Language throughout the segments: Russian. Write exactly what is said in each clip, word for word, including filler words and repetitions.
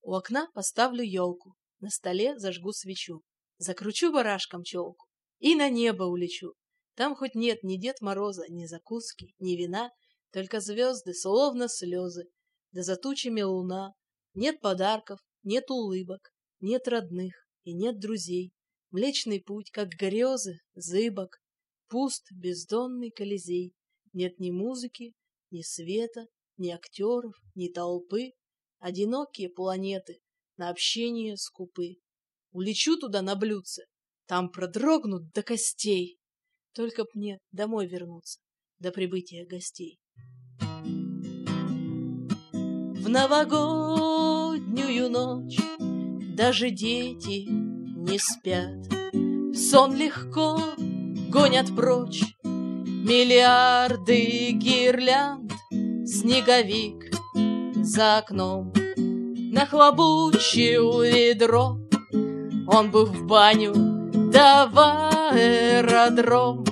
У окна поставлю елку, на столе зажгу свечу, закручу барашком челку и на небо улечу. Там хоть нет ни Дед Мороза, ни закуски, ни вина, только звезды, словно слезы, да за тучами луна. Нет подарков, нет улыбок, нет родных и нет друзей. Млечный путь, как грезы, зыбок, пуст бездонный Колизей. Нет ни музыки, ни света, ни актеров, ни толпы. Одинокие планеты на общение скупы. Улечу туда на блюдце, там продрогнут до костей. Только б мне домой вернуться до прибытия гостей. В новогоднюю ночь даже дети не спят. В сон легко гонят прочь миллиарды гирлянд. Снеговик за окном нахлобучил ведро. Он бы в баню, да в аэродром.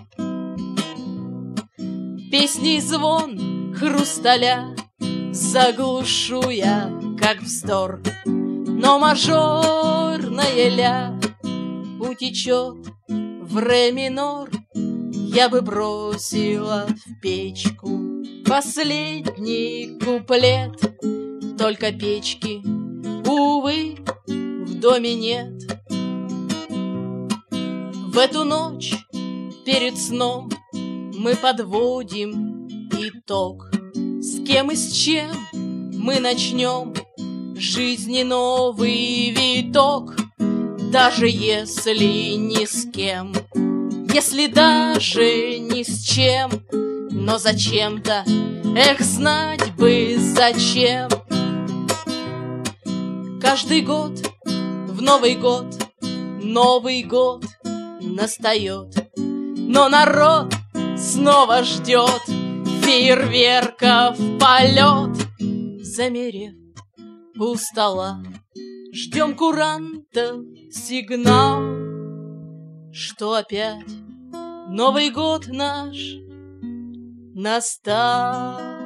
Песни звон хрусталя заглушу я, как вздор. Но мажорная ля утечет в ре минор. Я бы бросила в печку последний куплет, только печки, увы, в доме нет. В эту ночь перед сном мы подводим итог. С кем и с чем мы начнем жизни новый виток. Даже если ни с кем, если даже ни с чем, но зачем-то, эх, знать бы зачем. Каждый год, в Новый год, Новый год настает, но народ снова ждет фейерверков полет. Замерев у стола, ждем куранта сигнал, что опять Новый год наш настал.